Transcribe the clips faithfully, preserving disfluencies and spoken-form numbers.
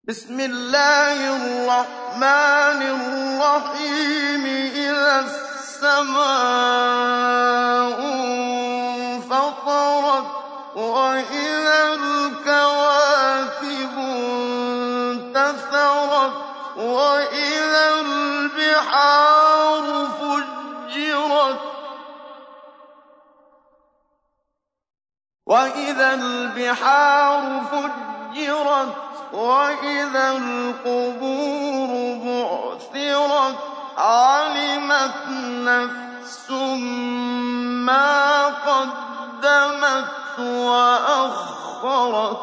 بسم الله الرحمن الرحيم إذا السماء انفطرت وإذا الكواكب انتثرت وإذا البحار فجرت وإذا البحار فجرت وإذا القبور بعثرت علمت نفس ما قدمت وأخرت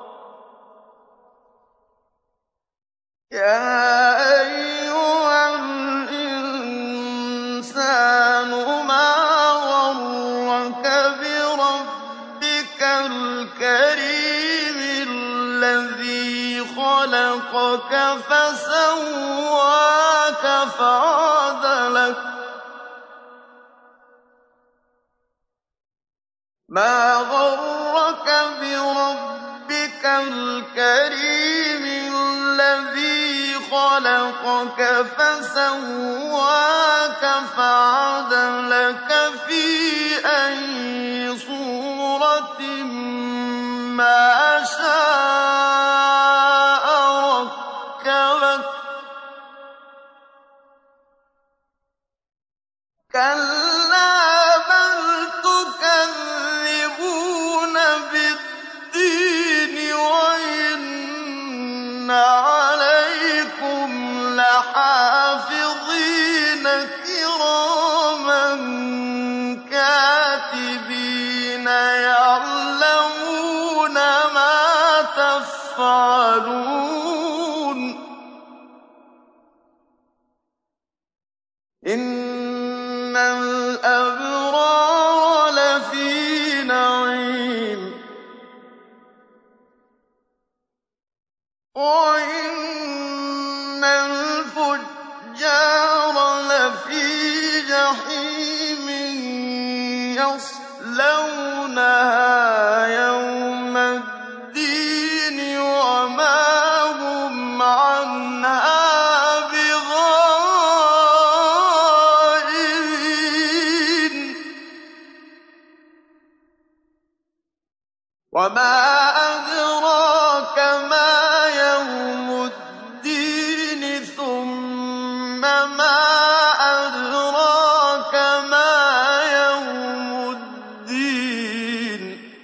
يا أيها الإنسان ما غرك بربك الكريم الذي خلقك فسواك فعدلك ما غرك بربك الكريم الذي خلقك فسواك فعدلك في أي صورة ما شاء ركبك كلا بل تكذبون بالدين وإن عليكم لحافظين كراما كاتبين يعلمون ما تفعلون إن الأبرار لفي نعيم وإن الفجار لفي جحيم يصلونها يوم الدين وما هم عنها بغائبين وما أدراك ما يوم الدين ثم ما أدراك ما يوم الدين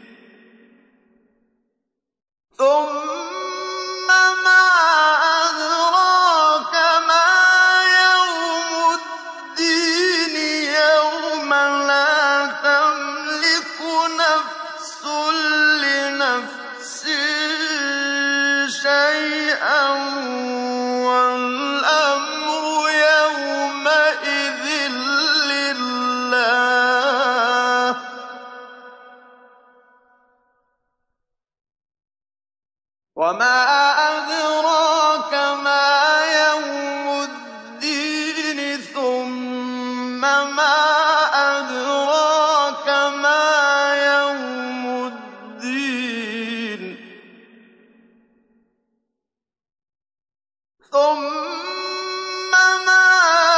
ثم ما أدراك ما يوم الدين يوم لا تملك نفس لنفس شيئا والأمر يومئذ لله وما أدراك ما يوم الدين ثم ما أدراك ما يوم الدين ثم ما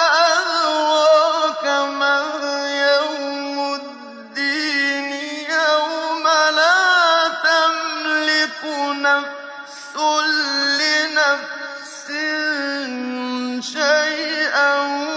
أدراك ما يوم الدين يوم لا تملك نفس لنفس شيئا